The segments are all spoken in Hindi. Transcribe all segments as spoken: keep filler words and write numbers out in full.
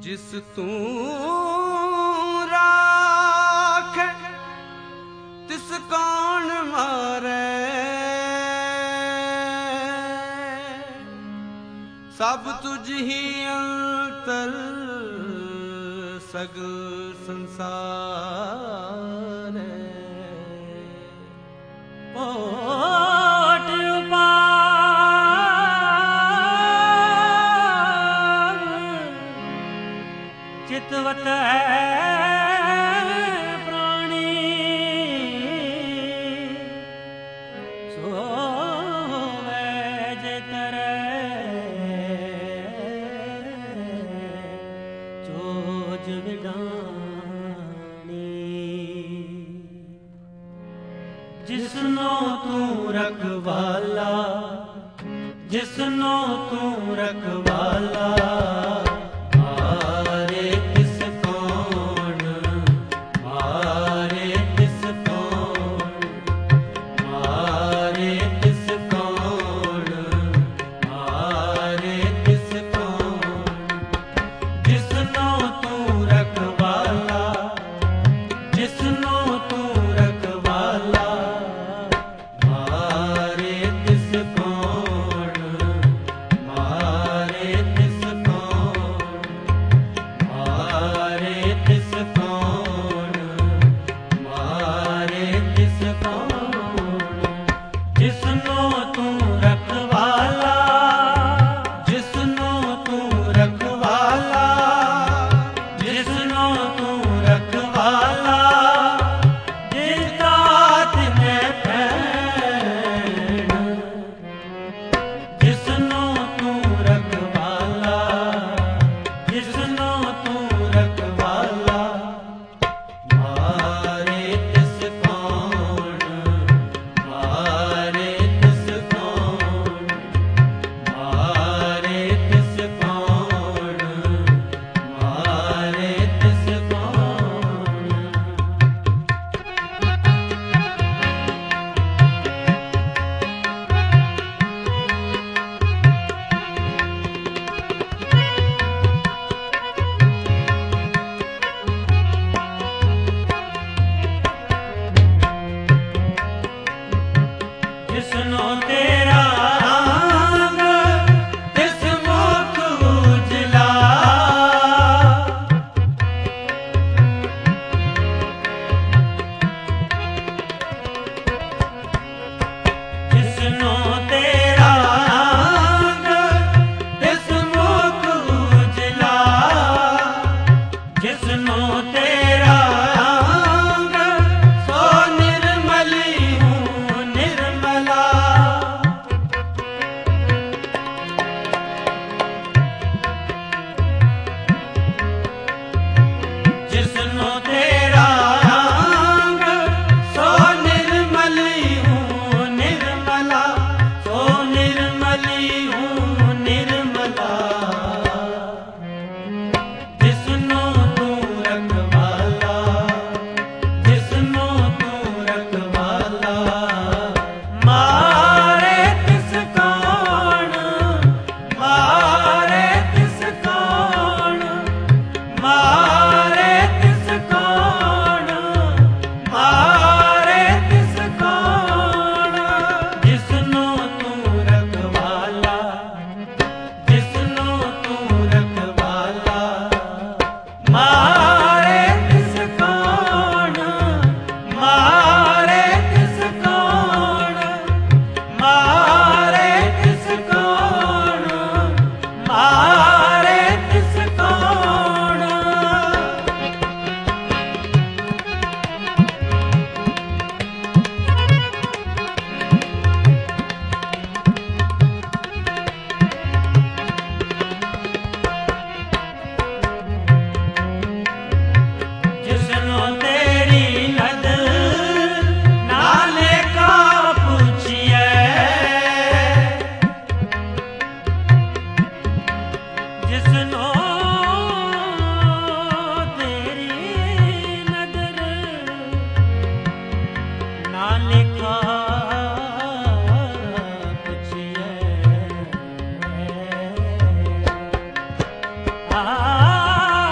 जिस तू राख तिस कौन मारे, सब तुझ ही अंतर सगल संसार है। ओट उपाव चितवत है प्राणी, सोवे जे तरे चोज विडानी। जिसनो तू रखवाला, जिसनो तू रखवाला, मारे तिस कौन, मारे तिस कौन, मारे तिस कौन, मारे तिस कौन। जिसनो तू रखवाला, जिसनो तू रखवाला, मारे तिस कौन, मारे तिस कौन, मारे तिस कौन, मारे तिस कौन। जिसनो तू रखवाला, जिसनो तू रखवाला, जिसनो तू रखवाला, जिसका तिने पैण। जिसनो तू रखवाला, जिसनो तू रखवाला, मारे तिस कौन, मारे तिस कौन, मारे तिस कौन, मारे तिस कौन। जिसनो तेरा रंग तिस मुख उजला, जिसनो तेरा रंग तिस मुख उजला, जिसनो तेरा रंग सो निर्मली हूँ निर्मला। जिसनो तेरा रंग सो निर्मली हूँ निर्मला, सो निर्मली हूँ निर्मला। जिसनो तू रखवाला, जिसनो तू रखवाला, मारे तिस कौन, मारे तिस कौन, मारे तिस कौन, मारे तिस कौन। जिसनो तू रखवाला, जिसनो तू रखवाला, मारे तिस कौन, मारे तिस कौन, मारे तिस कौन, मारे तिस कौन। जिसनो तेरी नजर नाले का पूछिए, जिसनो तेरी नजर नाले का पूछिए, आ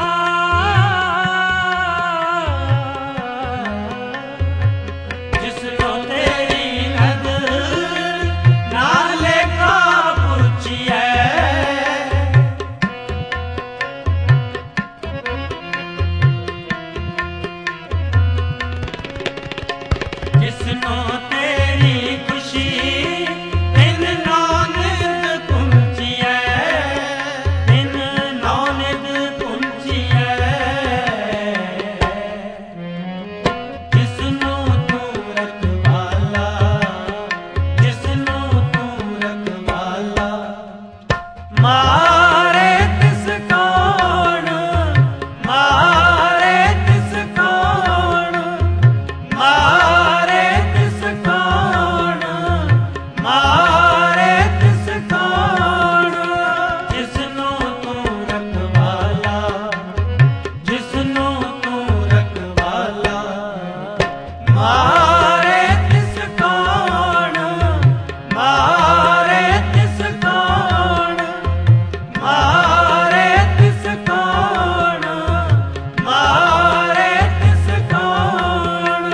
मारे तिस कौन, मारे तिस कौन।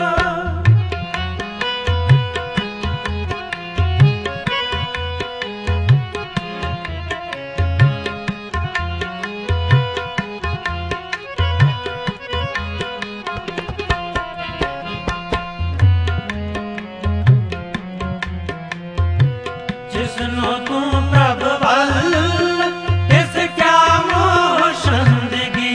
जिसनो तू प्रभ बल तिस क्या मोह संदगी।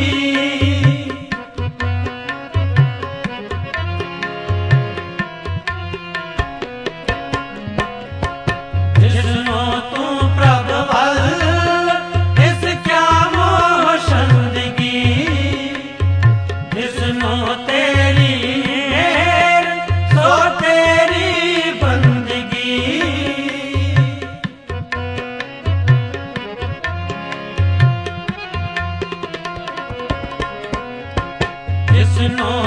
जिसनो तू प्रभ बल तिस क्या मोह संदगी। जिसनो तेरी मेर सो तेरी बंदगी। जिसनो